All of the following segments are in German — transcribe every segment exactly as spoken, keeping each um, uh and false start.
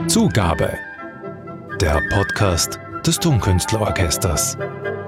Zugabe. Der Podcast des Tonkünstlerorchesters.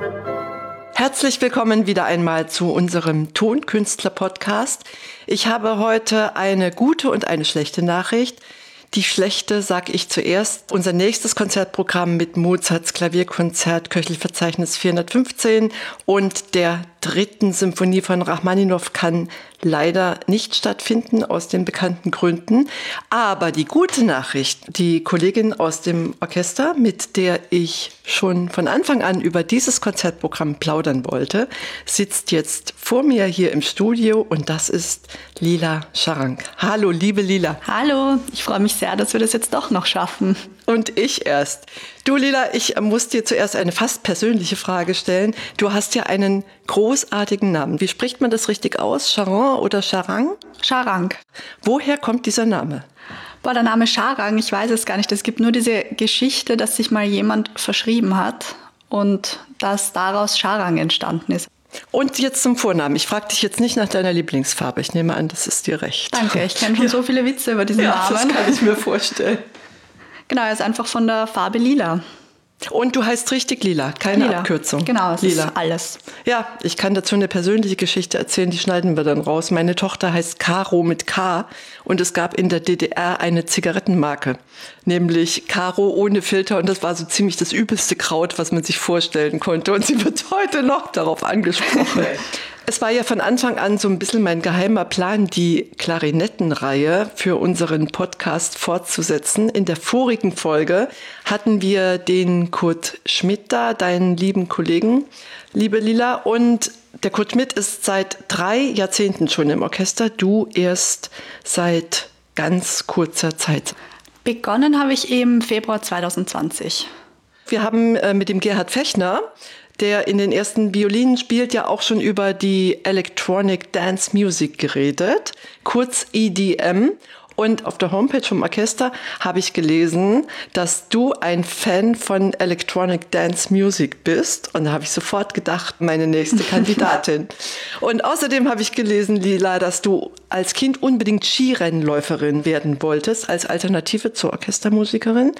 Herzlich willkommen wieder einmal zu unserem Tonkünstler-Podcast. Ich habe heute eine gute und eine schlechte Nachricht. Die schlechte sage ich zuerst. Unser nächstes Konzertprogramm mit Mozarts Klavierkonzert Köchelverzeichnis vierhundertfünfzehn und der dritten Symphonie von Rachmaninow kann leider nicht stattfinden, aus den bekannten Gründen. Aber die gute Nachricht, die Kollegin aus dem Orchester, mit der ich schon von Anfang an über dieses Konzertprogramm plaudern wollte, sitzt jetzt vor mir hier im Studio und das ist Lila Scharang. Hallo, liebe Lila. Hallo, ich freue mich sehr, dass wir das jetzt doch noch schaffen. Und ich erst. Du, Lila, ich muss dir zuerst eine fast persönliche Frage stellen. Du hast ja einen großartigen Namen. Wie spricht man das richtig aus? Charan oder Scharang? Scharang. Woher kommt dieser Name? Boah, der Name Scharang, ich weiß es gar nicht. Es gibt nur diese Geschichte, dass sich mal jemand verschrieben hat und dass daraus Scharang entstanden ist. Und jetzt zum Vornamen. Ich frage dich jetzt nicht nach deiner Lieblingsfarbe. Ich nehme an, das ist dir recht. Danke, ich kenne schon ja. so viele Witze über diesen ja, Namen. Das kann ich mir vorstellen. Genau, er ist einfach von der Farbe lila. Und du heißt richtig Lila, keine Lila. Abkürzung. Genau, es Lila. ist alles. Ja, ich kann dazu eine persönliche Geschichte erzählen, die schneiden wir dann raus. Meine Tochter heißt Caro mit K und es gab in der D D R eine Zigarettenmarke, nämlich Caro ohne Filter und das war so ziemlich das übelste Kraut, was man sich vorstellen konnte und sie wird heute noch darauf angesprochen. Es war ja von Anfang an so ein bisschen mein geheimer Plan, die Klarinettenreihe für unseren Podcast fortzusetzen. In der vorigen Folge hatten wir den Kurt Schmidt da, deinen lieben Kollegen, liebe Lila. Und der Kurt Schmidt ist seit drei Jahrzehnten schon im Orchester, du erst seit ganz kurzer Zeit. Begonnen habe ich im Februar zwanzig zwanzig. Wir haben äh, mit dem Gerhard Fechner, der in den ersten Violinen spielt, ja auch schon über die Electronic Dance Music geredet, kurz E D M. Und auf der Homepage vom Orchester habe ich gelesen, dass du ein Fan von Electronic Dance Music bist. Und da habe ich sofort gedacht, meine nächste Kandidatin. Und außerdem habe ich gelesen, Lila, dass du als Kind unbedingt Skirennläuferin werden wolltest, als Alternative zur Orchestermusikerin.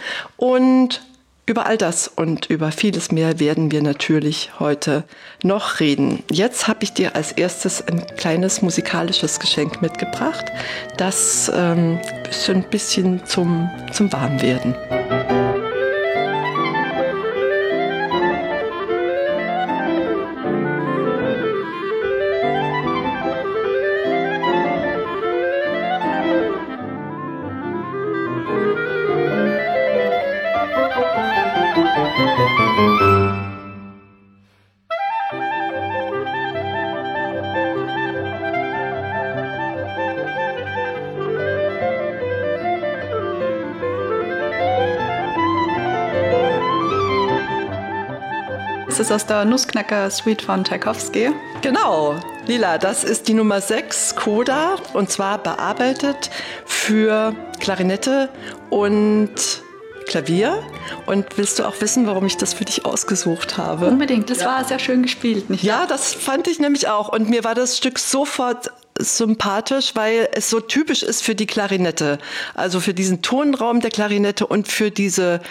Und über all das und über vieles mehr werden wir natürlich heute noch reden. Jetzt habe ich dir als erstes ein kleines musikalisches Geschenk mitgebracht. Das ähm, ist so ein bisschen zum, zum Warmwerden. Das ist aus der Nussknacker-Suite von Tchaikovsky. Genau, Lila, das ist die Nummer sechs, Coda, und zwar bearbeitet für Klarinette und Klavier. Und willst du auch wissen, warum ich das für dich ausgesucht habe? Unbedingt, das ja. war sehr schön gespielt, nicht wahr? Ja, das fand ich nämlich auch. Und mir war das Stück sofort sympathisch, weil es so typisch ist für die Klarinette. Also für diesen Tonraum der Klarinette und für diese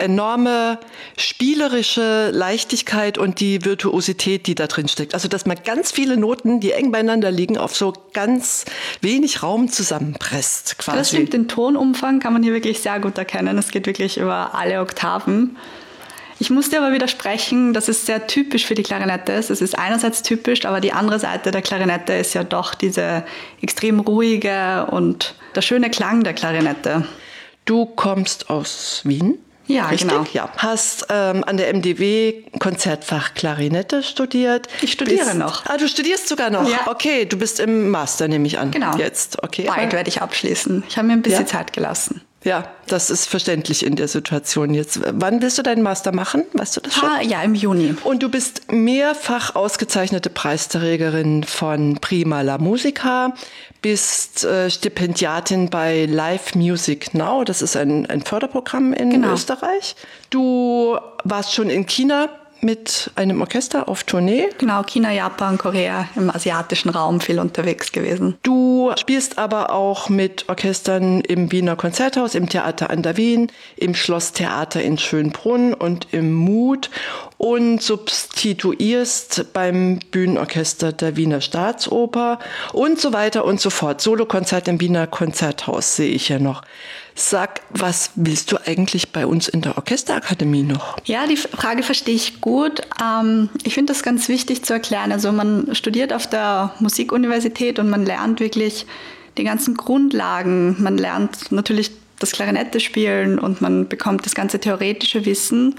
enorme spielerische Leichtigkeit und die Virtuosität, die da drin steckt. Also dass man ganz viele Noten, die eng beieinander liegen, auf so ganz wenig Raum zusammenpresst quasi. Das stimmt, den Tonumfang kann man hier wirklich sehr gut erkennen. Es geht wirklich über alle Oktaven. Ich muss dir aber widersprechen, das ist sehr typisch für die Klarinette. Es ist einerseits typisch, aber die andere Seite der Klarinette ist ja doch diese extrem ruhige und der schöne Klang der Klarinette. Du kommst aus Wien? Ja, richtig? Genau. Ja. Hast ähm, an der M D W Konzertfach Klarinette studiert. Ich studiere bist, noch. Ah, du studierst sogar noch? Ja. Okay, du bist im Master, nehme ich an. Genau. Jetzt, okay. Bald werde ich abschließen. Ich habe mir ein bisschen Ja. Zeit gelassen. Ja, das ist verständlich in der Situation jetzt. Wann willst du deinen Master machen? Weißt du das schon? Ah, ja, im Juni. Und du bist mehrfach ausgezeichnete Preisträgerin von Prima la Musica, bist äh, Stipendiatin bei Live Music Now. Das ist ein, ein Förderprogramm in Genau. Österreich. Du warst schon in China mit einem Orchester auf Tournee. Genau, China, Japan, Korea, im asiatischen Raum viel unterwegs gewesen. Du spielst aber auch mit Orchestern im Wiener Konzerthaus, im Theater an der Wien, im Schlosstheater in Schönbrunn und im Mut und substituierst beim Bühnenorchester der Wiener Staatsoper und so weiter und so fort. Solokonzert im Wiener Konzerthaus sehe ich ja noch. Sag, was willst du eigentlich bei uns in der Orchesterakademie noch? Ja, die Frage verstehe ich gut. Ähm, ich finde das ganz wichtig zu erklären. Also man studiert auf der Musikuniversität und man lernt wirklich die ganzen Grundlagen. Man lernt natürlich das Klarinette spielen und man bekommt das ganze theoretische Wissen.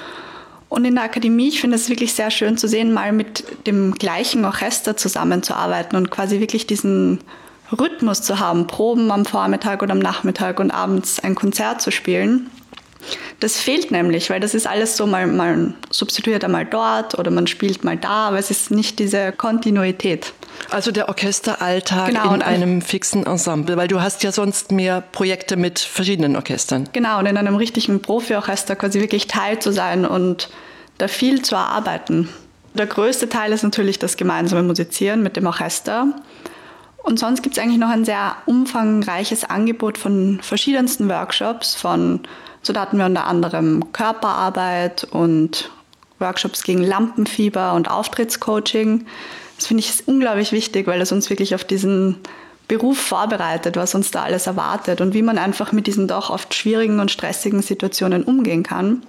Und in der Akademie, ich finde es wirklich sehr schön zu sehen, mal mit dem gleichen Orchester zusammenzuarbeiten und quasi wirklich diesen Rhythmus zu haben, Proben am Vormittag oder am Nachmittag und abends ein Konzert zu spielen. Das fehlt nämlich, weil das ist alles so, mal, mal substituiert einmal dort oder man spielt mal da, aber es ist nicht diese Kontinuität. Also der Orchesteralltag genau, in einem fixen Ensemble, weil du hast ja sonst mehr Projekte mit verschiedenen Orchestern. Genau, und in einem richtigen Profi-Orchester quasi wirklich Teil zu sein und da viel zu erarbeiten. Der größte Teil ist natürlich das gemeinsame Musizieren mit dem Orchester. Und sonst gibt es eigentlich noch ein sehr umfangreiches Angebot von verschiedensten Workshops. Von, so da hatten wir unter anderem Körperarbeit und Workshops gegen Lampenfieber und Auftrittscoaching. Das finde ich unglaublich wichtig, weil es uns wirklich auf diesen Beruf vorbereitet, was uns da alles erwartet und wie man einfach mit diesen doch oft schwierigen und stressigen Situationen umgehen kann.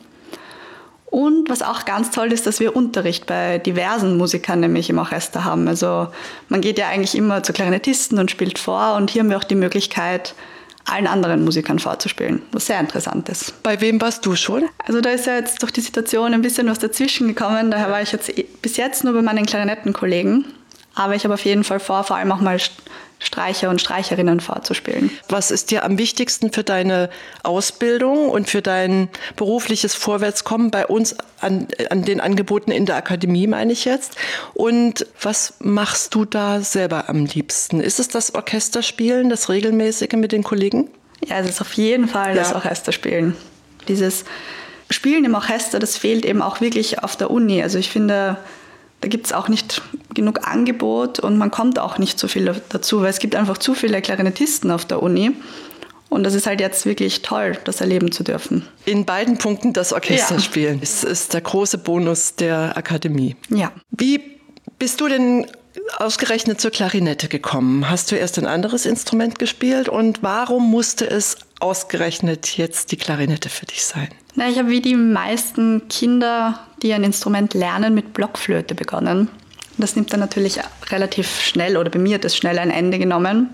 Und was auch ganz toll ist, dass wir Unterricht bei diversen Musikern nämlich im Orchester haben. Also man geht ja eigentlich immer zu Klarinettisten und spielt vor und hier haben wir auch die Möglichkeit, allen anderen Musikern vorzuspielen, was sehr interessant ist. Bei wem warst du schon? Also da ist ja jetzt durch die Situation ein bisschen was dazwischen gekommen, daher war ich jetzt bis jetzt nur bei meinen Klarinettenkollegen. Aber ich habe auf jeden Fall vor, vor allem auch mal Streicher und Streicherinnen vorzuspielen. Was ist dir am wichtigsten für deine Ausbildung und für dein berufliches Vorwärtskommen bei uns an, an den Angeboten in der Akademie, meine ich jetzt? Und was machst du da selber am liebsten? Ist es das Orchesterspielen, das Regelmäßige mit den Kollegen? Ja, es ist auf jeden Fall das ja. Orchesterspielen. Dieses Spielen im Orchester, das fehlt eben auch wirklich auf der Uni. Also ich finde, da gibt es auch nicht genug Angebot und man kommt auch nicht so viel dazu, weil es gibt einfach zu viele Klarinettisten auf der Uni. Und das ist halt jetzt wirklich toll, das erleben zu dürfen. In beiden Punkten das Orchester ja. spielen. Das ist der große Bonus der Akademie. Ja. Wie bist du denn ausgerechnet zur Klarinette gekommen? Hast du erst ein anderes Instrument gespielt und warum musste es ausgerechnet jetzt die Klarinette für dich sein? Na, ich habe wie die meisten Kinder, die ein Instrument lernen, mit Blockflöte begonnen. Das nimmt dann natürlich relativ schnell, oder bei mir hat es schnell ein Ende genommen.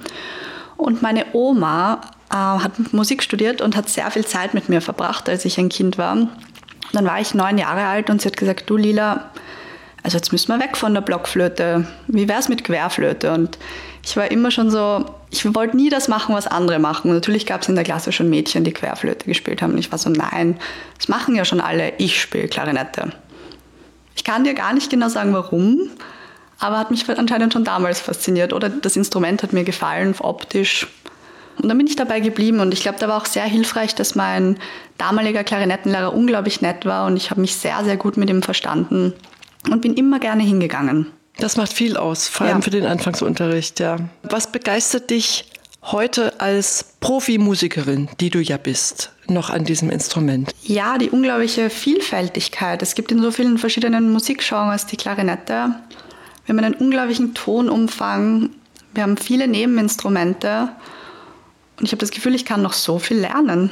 Und meine Oma äh, hat Musik studiert und hat sehr viel Zeit mit mir verbracht, als ich ein Kind war. Dann war ich neun Jahre alt und sie hat gesagt, du Lila, also jetzt müssen wir weg von der Blockflöte. Wie wär's mit Querflöte? Und ich war immer schon so, ich wollte nie das machen, was andere machen. Und natürlich gab es in der Klasse schon Mädchen, die Querflöte gespielt haben. Und ich war so, nein, das machen ja schon alle, ich spiele Klarinette. Ich kann dir gar nicht genau sagen, warum, aber hat mich anscheinend schon damals fasziniert. Oder das Instrument hat mir gefallen, optisch. Und dann bin ich dabei geblieben. Und ich glaube, da war auch sehr hilfreich, dass mein damaliger Klarinettenlehrer unglaublich nett war. Und ich habe mich sehr, sehr gut mit ihm verstanden und bin immer gerne hingegangen. Das macht viel aus, vor allem ja. für den Anfangsunterricht. Ja. Was begeistert dich heute als Profimusikerin, die du ja bist, noch an diesem Instrument? Ja, die unglaubliche Vielfältigkeit. Es gibt in so vielen verschiedenen Musikgenres die Klarinette. Wir haben einen unglaublichen Tonumfang. Wir haben viele Nebeninstrumente. Und ich habe das Gefühl, ich kann noch so viel lernen.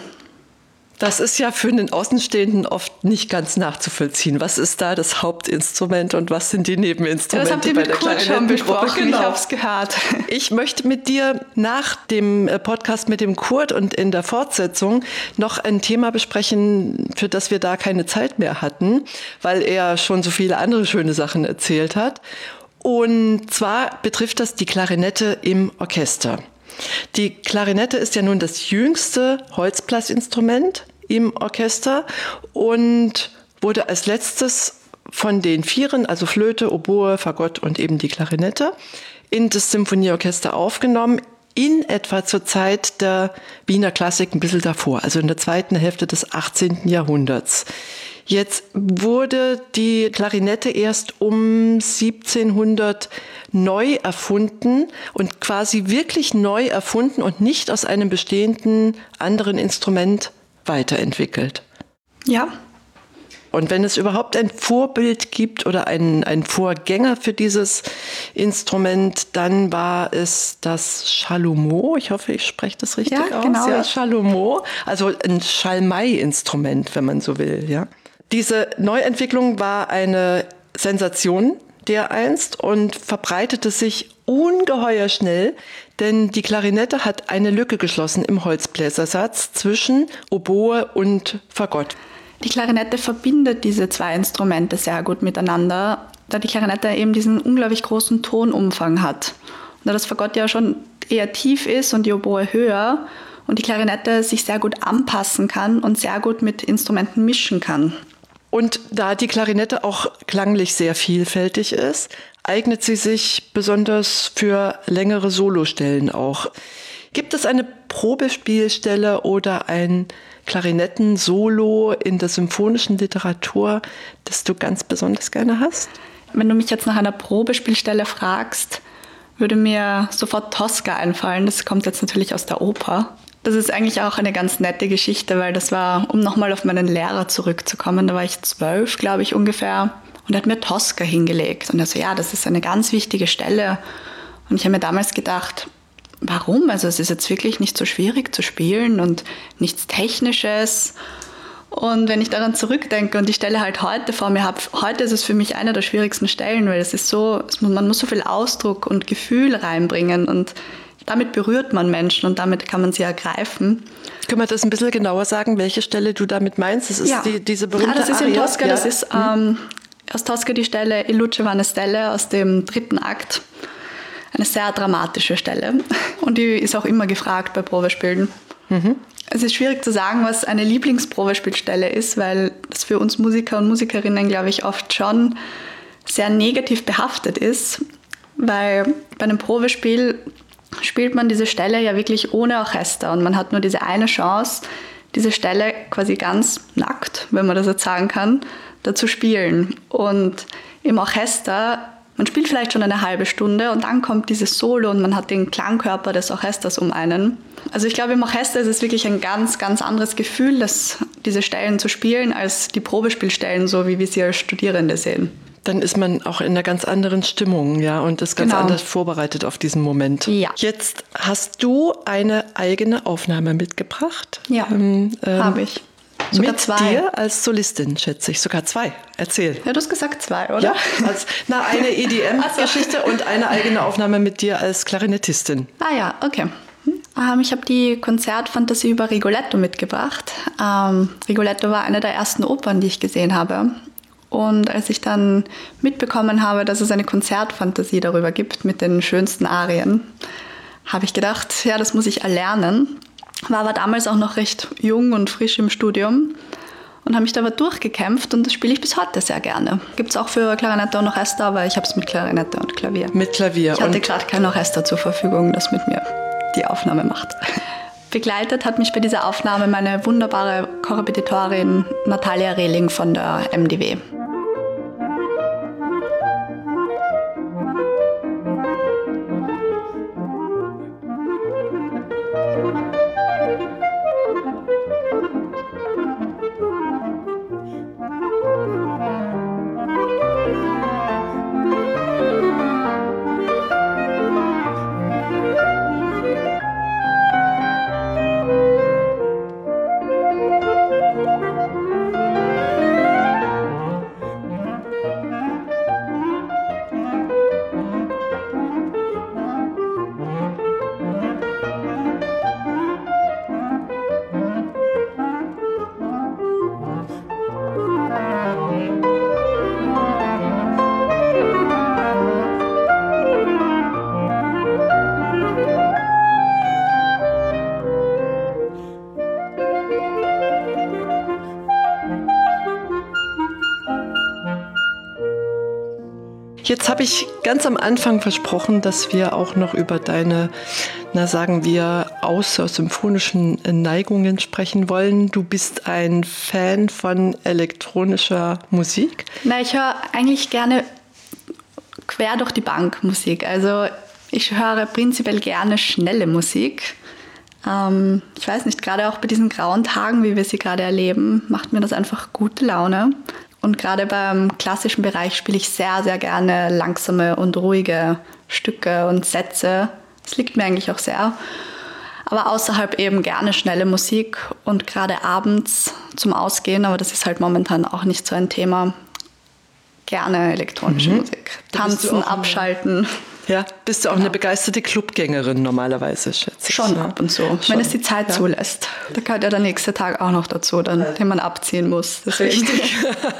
Das ist ja für den Außenstehenden oft nicht ganz nachzuvollziehen. Was ist da das Hauptinstrument und was sind die Nebeninstrumente? Ja, das habt ihr bei mit der Kurt schon besprochen, genau. Ich habe es gehört. Ich möchte mit dir nach dem Podcast mit dem Kurt und in der Fortsetzung noch ein Thema besprechen, für das wir da keine Zeit mehr hatten, weil er schon so viele andere schöne Sachen erzählt hat. Und zwar betrifft das die Klarinette im Orchester. Die Klarinette ist ja nun das jüngste Holzblasinstrument im Orchester und wurde als letztes von den Vieren, also Flöte, Oboe, Fagott und eben die Klarinette, in das Symphonieorchester aufgenommen, in etwa zur Zeit der Wiener Klassik, ein bisschen davor, also in der zweiten Hälfte des achtzehnten Jahrhunderts. Jetzt wurde die Klarinette erst um siebzehnhundert neu erfunden und quasi wirklich neu erfunden und nicht aus einem bestehenden anderen Instrument weiterentwickelt. Ja. Und wenn es überhaupt ein Vorbild gibt oder einen, einen Vorgänger für dieses Instrument, dann war es das Chalumeau. Ich hoffe, ich spreche das richtig ja, aus. Genau. Ja, Chalumeau, also ein Schalmei-Instrument, wenn man so will. Ja. Diese Neuentwicklung war eine Sensation dereinst und verbreitete sich ungeheuer schnell, denn die Klarinette hat eine Lücke geschlossen im Holzbläsersatz zwischen Oboe und Fagott. Die Klarinette verbindet diese zwei Instrumente sehr gut miteinander, da die Klarinette eben diesen unglaublich großen Tonumfang hat. Und da das Fagott ja schon eher tief ist und die Oboe höher und die Klarinette sich sehr gut anpassen kann und sehr gut mit Instrumenten mischen kann. Und da die Klarinette auch klanglich sehr vielfältig ist, eignet sie sich besonders für längere Solostellen auch. Gibt es eine Probespielstelle oder ein Klarinetten-Solo in der symphonischen Literatur, das du ganz besonders gerne hast? Wenn du mich jetzt nach einer Probespielstelle fragst, würde mir sofort Tosca einfallen. Das kommt jetzt natürlich aus der Oper. Das ist eigentlich auch eine ganz nette Geschichte, weil das war, um nochmal auf meinen Lehrer zurückzukommen, da war ich zwölf, glaube ich, ungefähr, und er hat mir Tosca hingelegt. Und er so, ja, das ist eine ganz wichtige Stelle. Und ich habe mir damals gedacht, warum? Also es ist jetzt wirklich nicht so schwierig zu spielen und nichts Technisches. Und wenn ich daran zurückdenke und die Stelle halt heute vor mir habe, heute ist es für mich eine der schwierigsten Stellen, weil es ist so, man muss so viel Ausdruck und Gefühl reinbringen und damit berührt man Menschen und damit kann man sie ergreifen. Können wir das ein bisschen genauer sagen, welche Stelle du damit meinst? Das ist ja. die, diese berühmte ja, das ist in Aria. Tosca, ja. das ist ähm, aus Tosca die Stelle Il Luce va una stelle aus dem dritten Akt. Eine sehr dramatische Stelle und die ist auch immer gefragt bei Probespielen. Mhm. Es ist schwierig zu sagen, was eine Lieblingsprobespielstelle ist, weil das für uns Musiker und Musikerinnen, glaube ich, oft schon sehr negativ behaftet ist, weil bei einem Probespiel spielt man diese Stelle ja wirklich ohne Orchester und man hat nur diese eine Chance, diese Stelle quasi ganz nackt, wenn man das jetzt sagen kann, da zu spielen. Und im Orchester, man spielt vielleicht schon eine halbe Stunde und dann kommt dieses Solo und man hat den Klangkörper des Orchesters um einen. Also ich glaube, im Orchester ist es wirklich ein ganz, ganz anderes Gefühl, das, diese Stellen zu spielen, als die Probespielstellen, so wie wir sie als Studierende sehen. Dann ist man auch in einer ganz anderen Stimmung, ja, und ist ganz genau. anders vorbereitet auf diesen Moment. Ja. Jetzt hast du eine eigene Aufnahme mitgebracht. Ja, ähm, habe ich. Sogar mit zwei. Dir als Solistin, schätze ich. Sogar zwei. Erzähl. Ja, du hast gesagt zwei, oder? Ja, als, na, eine E D M-Geschichte so. Und eine eigene Aufnahme mit dir als Klarinettistin. Ah ja, okay. Ähm, ich habe die Konzertfantasie über Rigoletto mitgebracht. Ähm, Rigoletto war eine der ersten Opern, die ich gesehen habe. Und als ich dann mitbekommen habe, dass es eine Konzertfantasie darüber gibt mit den schönsten Arien, habe ich gedacht, ja, das muss ich erlernen. War aber damals auch noch recht jung und frisch im Studium und habe mich da aber durchgekämpft und das spiele ich bis heute sehr gerne. Gibt es auch für Klarinette und Orchester, aber ich habe es mit Klarinette und Klavier. Mit Klavier. Ich hatte gerade kein Orchester zur Verfügung, das mit mir die Aufnahme macht. Begleitet hat mich bei dieser Aufnahme meine wunderbare Korrepetitorin Natalia Rehling von der M D W. Jetzt habe ich ganz am Anfang versprochen, dass wir auch noch über deine, na sagen wir, außersymphonischen Neigungen sprechen wollen. Du bist ein Fan von elektronischer Musik? Na, ich höre eigentlich gerne quer durch die Bank Musik. Also ich höre prinzipiell gerne schnelle Musik. Ähm, ich weiß nicht, gerade auch bei diesen grauen Tagen, wie wir sie gerade erleben, macht mir das einfach gute Laune. Und gerade beim klassischen Bereich spiele ich sehr, sehr gerne langsame und ruhige Stücke und Sätze. Das liegt mir eigentlich auch sehr. Aber außerhalb eben gerne schnelle Musik und gerade abends zum Ausgehen, aber das ist halt momentan auch nicht so ein Thema, gerne elektronische mhm. Musik. Tanzen, abschalten. Ja, bist du auch genau. eine begeisterte Clubgängerin normalerweise, schätze ich. Schon ab und zu, Schon. wenn es die Zeit ja. zulässt. Da gehört ja der nächste Tag auch noch dazu, dann, den man abziehen muss. Deswegen. Richtig.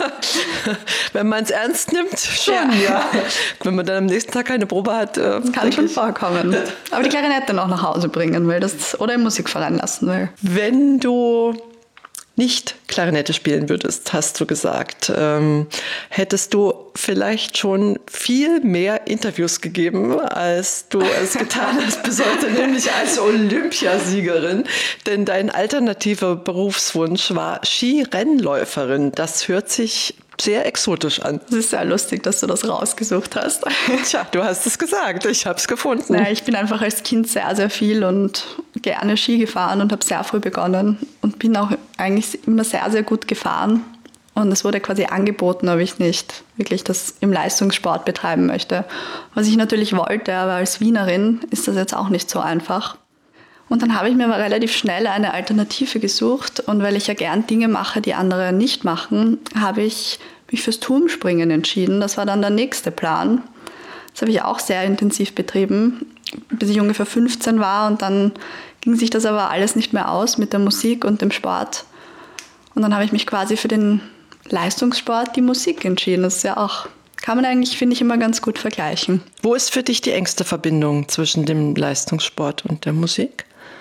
Wenn man es ernst nimmt, schon, ja. ja. Wenn man dann am nächsten Tag keine Probe hat. Äh, Kann schon vorkommen. Aber die Klarinette noch nach Hause bringen will das, oder im Musikverein lassen will. Wenn du nicht Klarinette spielen würdest, hast du gesagt, ähm, hättest du vielleicht schon viel mehr Interviews gegeben, als du es getan hast bis heute, nämlich als Olympiasiegerin. Denn dein alternativer Berufswunsch war Skirennläuferin. Das hört sich sehr exotisch an. Es ist sehr lustig, dass du das rausgesucht hast. Tja, du hast es gesagt, ich habe es gefunden. Naja, ich bin einfach als Kind sehr, sehr viel und gerne Ski gefahren und habe sehr früh begonnen und bin auch eigentlich immer sehr, sehr gut gefahren. Und es wurde quasi angeboten, ob ich nicht wirklich das im Leistungssport betreiben möchte. Was ich natürlich wollte, aber als Wienerin ist das jetzt auch nicht so einfach. Und dann habe ich mir aber relativ schnell eine Alternative gesucht. Und weil ich ja gern Dinge mache, die andere nicht machen, habe ich mich fürs Turmspringen entschieden. Das war dann der nächste Plan. Das habe ich auch sehr intensiv betrieben, bis ich ungefähr fünfzehn war. Und dann ging sich das aber alles nicht mehr aus mit der Musik und dem Sport. Und dann habe ich mich quasi für den Leistungssport, die Musik entschieden. Das ist ja auch, kann man eigentlich, finde ich, immer ganz gut vergleichen. Wo ist für dich die engste Verbindung zwischen dem Leistungssport und der Musik?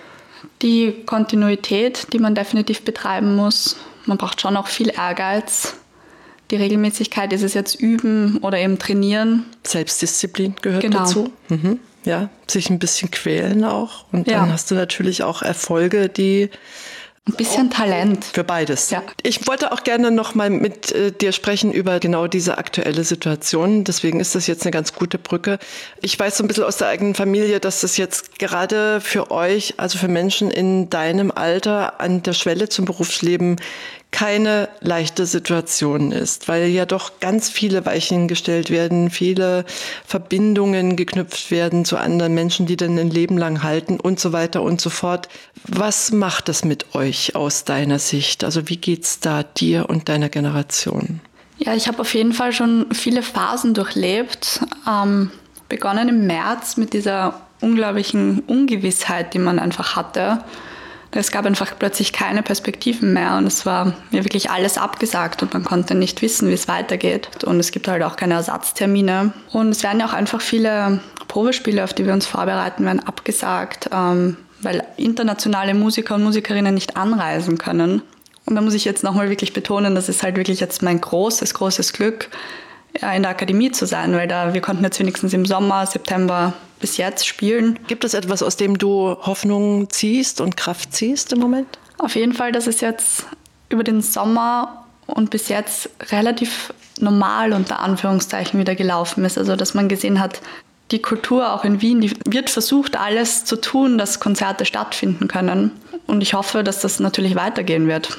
Die Kontinuität, die man definitiv betreiben muss. Man braucht schon auch viel Ehrgeiz. Die Regelmäßigkeit, ist es jetzt üben oder eben trainieren. Selbstdisziplin gehört genau. dazu. Mhm. Ja, sich ein bisschen quälen auch. Und dann ja. hast du natürlich auch Erfolge, die ein bisschen Talent. Für beides. Ja. Ich wollte auch gerne noch mal mit äh, dir sprechen über genau diese aktuelle Situation. Deswegen ist das jetzt eine ganz gute Brücke. Ich weiß so ein bisschen aus der eigenen Familie, dass das jetzt gerade für euch, also für Menschen in deinem Alter an der Schwelle zum Berufsleben, keine leichte Situation ist, weil ja doch ganz viele Weichen gestellt werden, viele Verbindungen geknüpft werden zu anderen Menschen, die dann ein Leben lang halten und so weiter und so fort. Was macht das mit euch aus deiner Sicht? Also wie geht's da dir und deiner Generation? Ja, ich habe auf jeden Fall schon viele Phasen durchlebt. Ähm, begonnen im März mit dieser unglaublichen Ungewissheit, die man einfach hatte. Es gab einfach plötzlich keine Perspektiven mehr und es war mir wirklich alles abgesagt und man konnte nicht wissen, wie es weitergeht. Und es gibt halt auch keine Ersatztermine. Und es werden ja auch einfach viele Probespiele, auf die wir uns vorbereiten, werden abgesagt, ähm, weil internationale Musiker und Musikerinnen nicht anreisen können. Und da muss ich jetzt nochmal wirklich betonen, das ist halt wirklich jetzt mein großes, großes Glück, in der Akademie zu sein, weil da wir konnten jetzt wenigstens im Sommer, September bis jetzt spielen. Gibt es etwas, aus dem du Hoffnung ziehst und Kraft ziehst im Moment? Auf jeden Fall, dass es jetzt über den Sommer und bis jetzt relativ normal unter Anführungszeichen wieder gelaufen ist. Also dass man gesehen hat, die Kultur auch in Wien, die wird versucht, alles zu tun, dass Konzerte stattfinden können. Und ich hoffe, dass das natürlich weitergehen wird.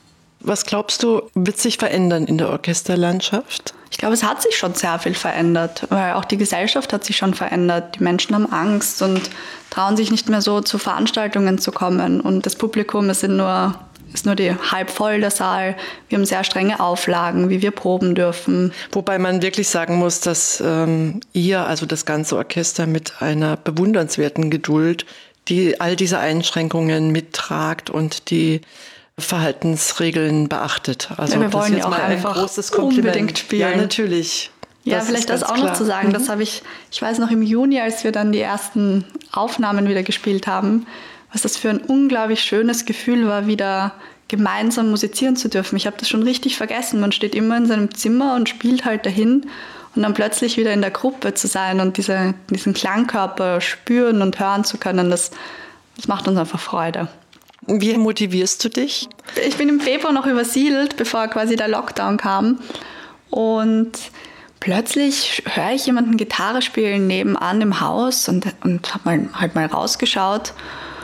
Was glaubst du, wird sich verändern in der Orchesterlandschaft? Ich glaube, es hat sich schon sehr viel verändert, weil auch die Gesellschaft hat sich schon verändert. Die Menschen haben Angst und trauen sich nicht mehr so zu Veranstaltungen zu kommen. Und das Publikum ist nur, ist nur die halb voll, der Saal. Wir haben sehr strenge Auflagen, wie wir proben dürfen. Wobei man wirklich sagen muss, dass ähm, ihr, also das ganze Orchester, mit einer bewundernswerten Geduld die all diese Einschränkungen mittragt und die Verhaltensregeln beachtet. Also ja, wir wollen ja auch einfach ein großes Kompliment. Unbedingt spielen. Ja, natürlich. Ja, das vielleicht das auch klar. noch zu sagen. Mhm. Das habe ich, ich weiß noch im Juni, als wir dann die ersten Aufnahmen wieder gespielt haben, was das für ein unglaublich schönes Gefühl war, wieder gemeinsam musizieren zu dürfen. Ich habe das schon richtig vergessen. Man steht immer in seinem Zimmer und spielt halt dahin. Und dann plötzlich wieder in der Gruppe zu sein und diese, diesen Klangkörper spüren und hören zu können, das, das macht uns einfach Freude. Wie motivierst du dich? Ich bin im Februar noch übersiedelt, bevor quasi der Lockdown kam. Und plötzlich höre ich jemanden Gitarre spielen nebenan im Haus und, und habe mal, halt mal rausgeschaut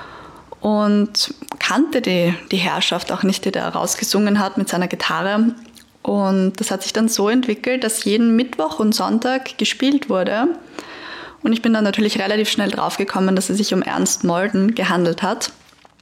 und kannte die, die Herrschaft auch nicht, die da rausgesungen hat mit seiner Gitarre. Und das hat sich dann so entwickelt, dass jeden Mittwoch und Sonntag gespielt wurde. Und ich bin dann natürlich relativ schnell draufgekommen, dass es sich um Ernst Molden gehandelt hat.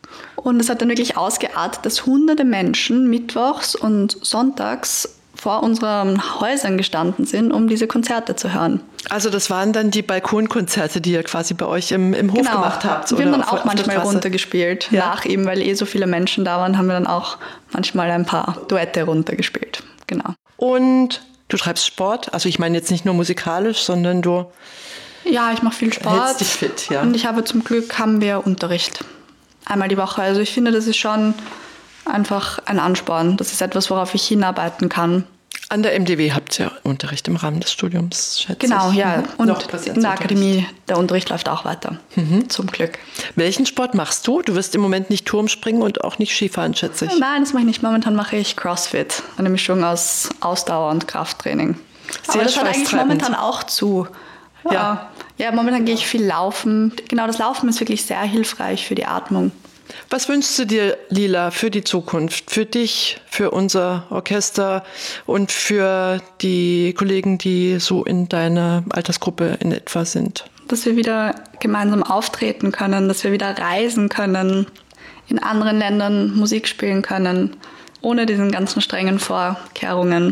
Und es hat dann wirklich ausgeartet, dass hunderte Menschen mittwochs und sonntags vor unseren Häusern gestanden sind, um diese Konzerte zu hören. Also das waren dann die Balkonkonzerte, die ihr quasi bei euch im, im Hof genau. gemacht habt? Wir haben dann auf, auch manchmal runtergespielt. Ja. Nach ihm, weil eh so viele Menschen da waren, haben wir dann auch manchmal ein paar Duette runtergespielt. Genau. Und du treibst Sport? Also ich meine jetzt nicht nur musikalisch, sondern du... Ja, ich mache viel Sport. Hältst dich fit, ja. Und ich habe zum Glück, haben wir Unterricht. Einmal die Woche. Also ich finde, das ist schon einfach ein Ansporn. Das ist etwas, worauf ich hinarbeiten kann. An der M D W habt ihr Unterricht im Rahmen des Studiums, schätze ich. Genau, ja. Und in der Akademie, der Unterricht läuft auch weiter, mhm. zum Glück. Welchen Sport machst du? Du wirst im Moment nicht Turmspringen und auch nicht Skifahren, schätze ich. Nein, das mache ich nicht. Momentan mache ich Crossfit. Eine Mischung aus Ausdauer und Krafttraining. Sehr Aber das hat eigentlich momentan auch zu. Ja. Ja. ja, momentan gehe ich viel laufen. Genau, das Laufen ist wirklich sehr hilfreich für die Atmung. Was wünschst du dir, Lila, für die Zukunft, für dich, für unser Orchester und für die Kollegen, die so in deiner Altersgruppe in etwa sind? Dass wir wieder gemeinsam auftreten können, dass wir wieder reisen können, in anderen Ländern Musik spielen können, ohne diesen ganzen strengen Vorkehrungen.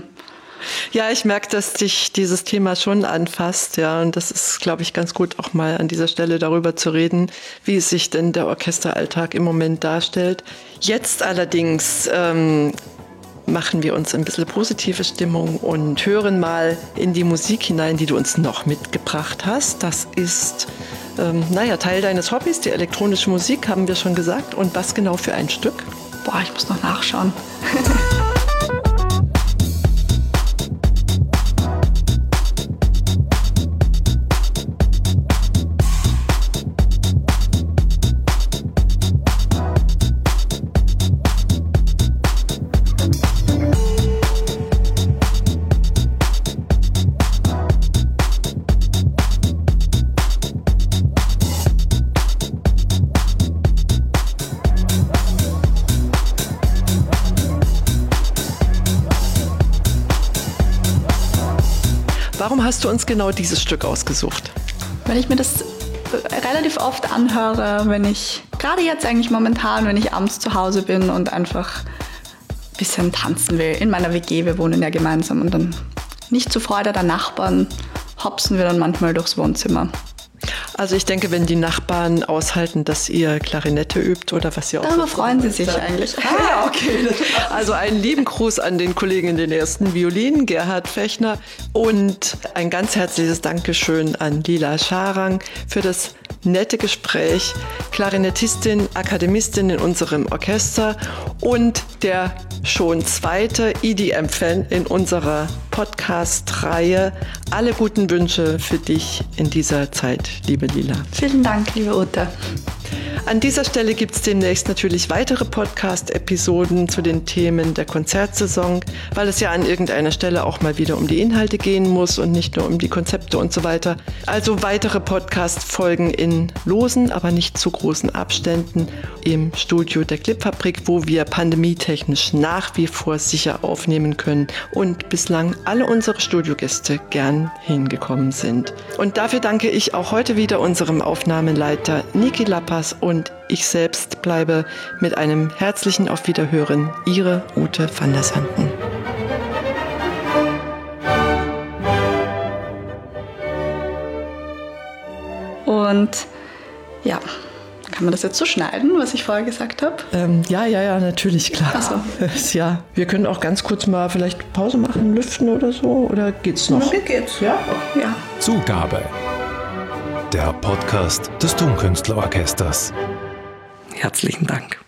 Ja, ich merke, dass dich dieses Thema schon anfasst, ja, und das ist, glaube ich, ganz gut, auch mal an dieser Stelle darüber zu reden, wie sich denn der Orchesteralltag im Moment darstellt. Jetzt allerdings ähm, machen wir uns ein bisschen positive Stimmung und hören mal in die Musik hinein, die du uns noch mitgebracht hast. Das ist, ähm, naja, Teil deines Hobbys, die elektronische Musik, haben wir schon gesagt. Und was genau für ein Stück? Boah, ich muss noch nachschauen. Warum hast du uns genau dieses Stück ausgesucht? Weil ich mir das relativ oft anhöre, wenn ich, gerade jetzt eigentlich momentan, wenn ich abends zu Hause bin und einfach ein bisschen tanzen will. In meiner W G, wir wohnen ja gemeinsam und dann nicht zur Freude der Nachbarn hopsen wir dann manchmal durchs Wohnzimmer. Also ich denke, wenn die Nachbarn aushalten, dass ihr Klarinette übt oder was ihr auch... Darüber freuen sie sich eigentlich. Ah, okay. Also einen lieben Gruß an den Kollegen in den ersten Violinen, Gerhard Fechner, und ein ganz herzliches Dankeschön an Lila Scharang für das nette Gespräch, Klarinettistin, Akademistin in unserem Orchester und der schon zweite E D M-Fan in unserer Podcast-Reihe. Alle guten Wünsche für dich in dieser Zeit, liebe Lila. Vielen Dank, liebe Ute. An dieser Stelle gibt es demnächst natürlich weitere Podcast-Episoden zu den Themen der Konzertsaison, weil es ja an irgendeiner Stelle auch mal wieder um die Inhalte gehen muss und nicht nur um die Konzepte und so weiter. Also weitere Podcast-Folgen in losen, aber nicht zu großen Abständen im Studio der Clipfabrik, wo wir pandemietechnisch nach wie vor sicher aufnehmen können und bislang alle unsere Studiogäste gern hingekommen sind. Und dafür danke ich auch heute wieder unserem Aufnahmeleiter Niki Lappas und ich selbst bleibe mit einem herzlichen Auf Wiederhören. Ihre Ute van der Sanden. Und ja, kann man das jetzt so schneiden, was ich vorher gesagt habe? Ähm, ja, ja, ja, natürlich, klar. Ach so. Ja, wir können auch ganz kurz mal vielleicht Pause machen, lüften oder so, oder geht's noch? Okay, geht's. Ja? Okay. Ja. Zugabe. Der Podcast des Tonkünstlerorchesters. Herzlichen Dank.